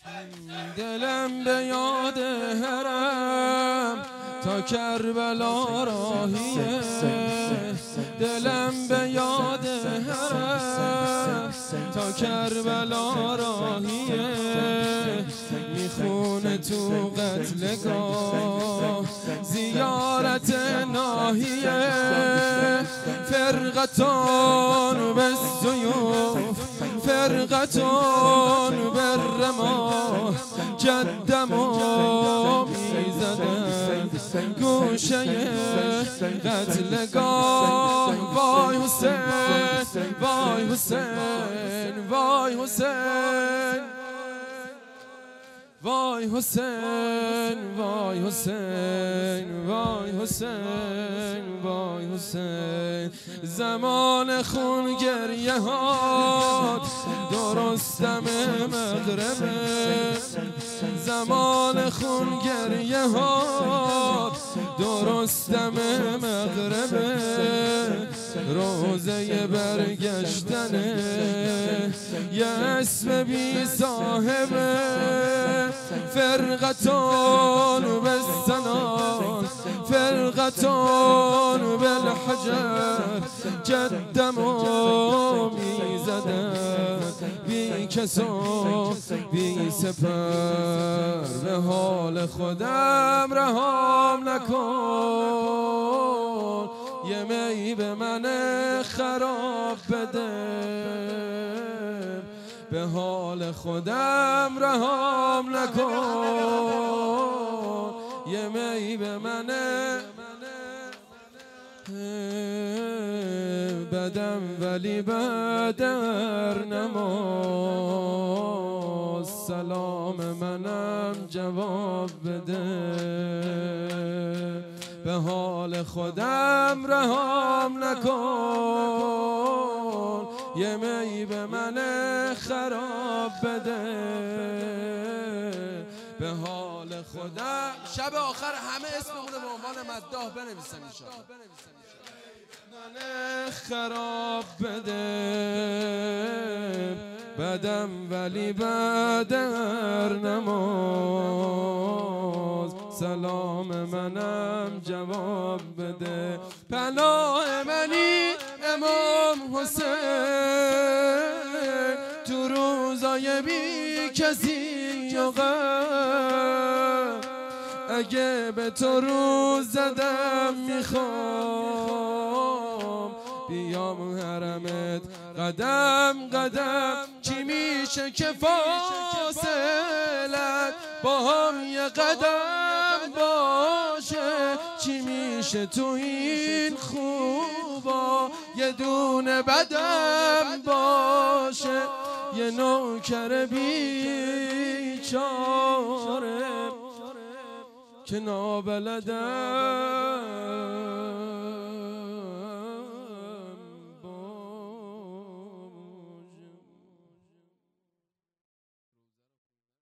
دلم به یاد حرم تا کربلا راهیه، دلم به یاد حرم تا کربلا راهیه، میخونه تو قتلگاه زیارت ناهیه، فرقتان به سیوف فرقتان به رماه، جدمو میزدن گوشه قتلگاه. وای حسین وای حسین وای حسین وای حسین وای حسین وای حسین وای حسین. زمان خون گریه هات درستم مغربه، زمان خون گریه هات درستم مغربه، روزه برگشتنه یه اسم بی صاحبه، فرقتان بالسنان فرقتان بالحجر، جدمو میزدن بی کس و بی سپر، به حال خودم رهام نکن، یه می به من خراب بده، به حال خودم رهام نکن، یه می به من بدم ولی بدر نماز، سلام منم جواب بده، به حال خودم رهام نکن، یه می به من خراب بده، به حال خودم. شب آخر همه اسممون رو به عنوان مداح بنویسن انشاءالله. من خراب بده، بدم ولی بدر نماز، سلام منم جواب بده، پناه منی امام حسین، تو روزای بی کسی و غم، اگه به تو روز زدم میخوام بیام حرمت قدم قدم، چی میشه که فاصلت با هم یه قدم باشه، چی میشه تو این خوبا یه دونه بدم باشه، یه نوکر بیچاره که نابلدم